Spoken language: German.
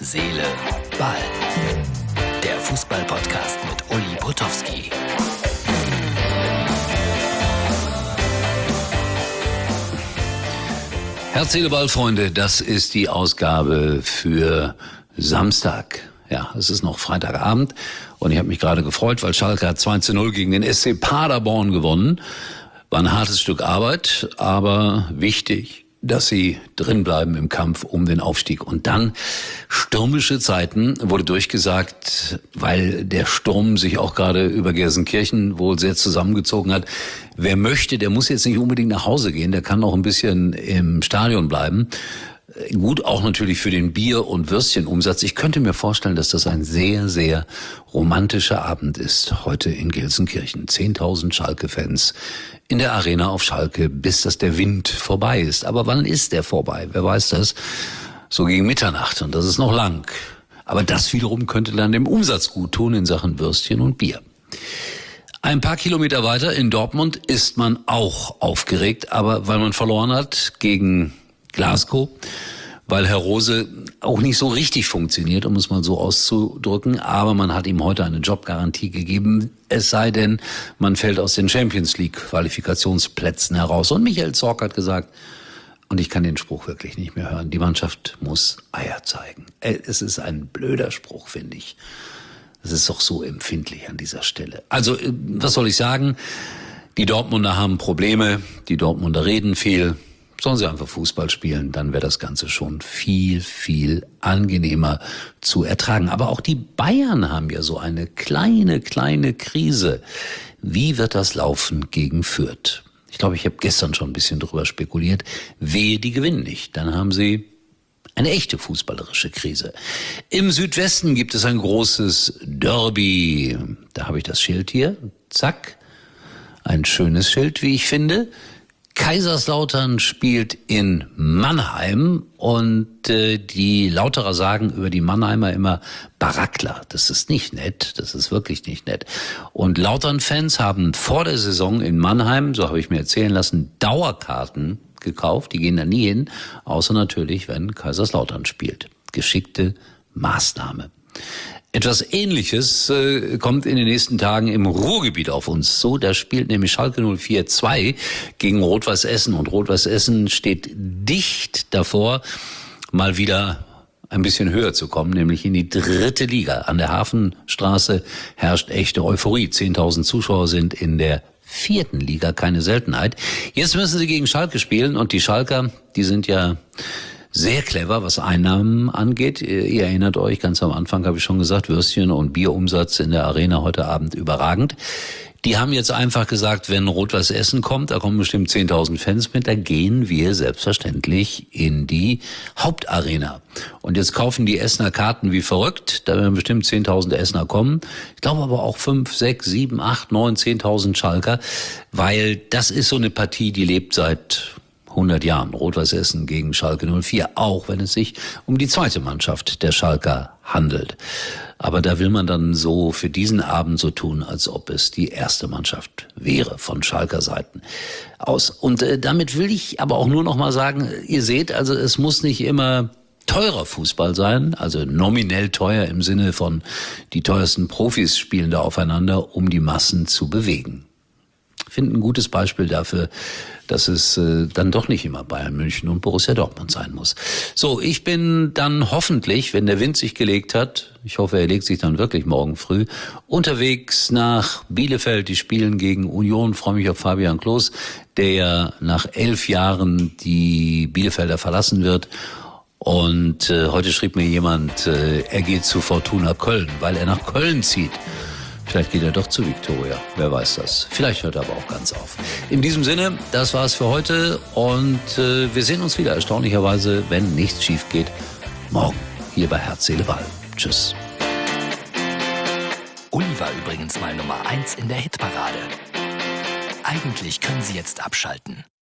Seele, Ball. Der Fußball-Podcast mit Uli Potowski. Herz, Seele, Ball, Freunde, das ist die Ausgabe für Samstag. Ja, es ist noch Freitagabend und ich habe mich gerade gefreut, weil Schalke hat 2:0 gegen den SC Paderborn gewonnen. War ein hartes Stück Arbeit, aber wichtig, dass sie drin bleiben im Kampf um den Aufstieg. Und dann stürmische Zeiten, wurde durchgesagt, weil der Sturm sich auch gerade über Gelsenkirchen wohl sehr zusammengezogen hat. Wer möchte, der muss jetzt nicht unbedingt nach Hause gehen, der kann auch ein bisschen im Stadion bleiben. Gut auch natürlich für den Bier- und Würstchenumsatz. Ich könnte mir vorstellen, dass das ein sehr, sehr romantischer Abend ist heute in Gelsenkirchen. 10.000 Schalke-Fans in der Arena auf Schalke, bis dass der Wind vorbei ist. Aber wann ist der vorbei? Wer weiß das? So gegen Mitternacht und das ist noch lang. Aber das wiederum könnte dann dem Umsatz gut tun in Sachen Würstchen und Bier. Ein paar Kilometer weiter in Dortmund ist man auch aufgeregt, aber weil man verloren hat gegen Glasgow, weil Herr Rose auch nicht so richtig funktioniert, um es mal so auszudrücken, aber man hat ihm heute eine Jobgarantie gegeben, es sei denn, man fällt aus den Champions-League-Qualifikationsplätzen heraus. Und Michael Zorc hat gesagt, und ich kann den Spruch wirklich nicht mehr hören, die Mannschaft muss Eier zeigen. Es ist ein blöder Spruch, finde ich. Es ist doch so empfindlich an dieser Stelle. Also, was soll ich sagen? Die Dortmunder haben Probleme, die Dortmunder reden viel. Sollen sie einfach Fußball spielen, dann wäre das Ganze schon viel, viel angenehmer zu ertragen. Aber auch die Bayern haben ja so eine kleine Krise. Wie wird das laufen gegen Fürth? Ich glaube, ich habe gestern schon ein bisschen drüber spekuliert. Wehe, die gewinnen nicht. Dann haben sie eine echte fußballerische Krise. Im Südwesten gibt es ein großes Derby. Da habe ich das Schild hier. Zack. Ein schönes Schild, wie ich finde. Kaiserslautern spielt in Mannheim und die Lauterer sagen über die Mannheimer immer Barackler. Das ist nicht nett, das ist wirklich nicht nett. Und Lautern-Fans haben vor der Saison in Mannheim, so habe ich mir erzählen lassen, Dauerkarten gekauft. Die gehen da nie hin, außer natürlich, wenn Kaiserslautern spielt. Geschickte Maßnahme. Etwas Ähnliches kommt in den nächsten Tagen im Ruhrgebiet auf uns zu. Da spielt nämlich Schalke 04-2 gegen Rot-Weiß Essen. Und Rot-Weiß Essen steht dicht davor, mal wieder ein bisschen höher zu kommen, nämlich in die 3. Liga. An der Hafenstraße herrscht echte Euphorie. 10.000 Zuschauer sind in der 4. Liga, keine Seltenheit. Jetzt müssen sie gegen Schalke spielen und die Schalker, die sind ja sehr clever, was Einnahmen angeht. Ihr erinnert euch, ganz am Anfang habe ich schon gesagt, Würstchen- und Bierumsatz in der Arena heute Abend überragend. Die haben jetzt einfach gesagt, wenn Rot-Weiß Essen kommt, da kommen bestimmt 10.000 Fans mit, da gehen wir selbstverständlich in die Hauptarena. Und jetzt kaufen die Essener Karten wie verrückt, da werden bestimmt 10.000 Essener kommen. Ich glaube aber auch 5, 6, 7, 8, 9, 10.000 Schalker, weil das ist so eine Partie, die lebt seit 100 Jahren. Rot-Weiß Essen gegen Schalke 04, auch wenn es sich um die zweite Mannschaft der Schalker handelt. Aber da will man dann so für diesen Abend so tun, als ob es die erste Mannschaft wäre von Schalker Seiten aus. Und damit will ich aber auch nur noch mal sagen, ihr seht, also es muss nicht immer teurer Fußball sein, also nominell teuer im Sinne von die teuersten Profis spielen da aufeinander, um die Massen zu bewegen. Ich finde ein gutes Beispiel dafür, dass es dann doch nicht immer Bayern München und Borussia Dortmund sein muss. So, ich bin dann hoffentlich, wenn der Wind sich gelegt hat, ich hoffe, er legt sich dann wirklich morgen früh, unterwegs nach Bielefeld. Die spielen gegen Union. Freue mich auf Fabian Klos, der ja nach 11 Jahren die Bielefelder verlassen wird. Und heute schrieb mir jemand, er geht zu Fortuna Köln, weil er nach Köln zieht. Vielleicht geht er doch zu Viktoria, wer weiß das. Vielleicht hört er aber auch ganz auf. In diesem Sinne, das war's für heute und wir sehen uns wieder erstaunlicherweise, wenn nichts schief geht, morgen hier bei Herz, Seele, Ball. Tschüss. Uli war übrigens mal Nummer 1 in der Hitparade. Eigentlich können Sie jetzt abschalten.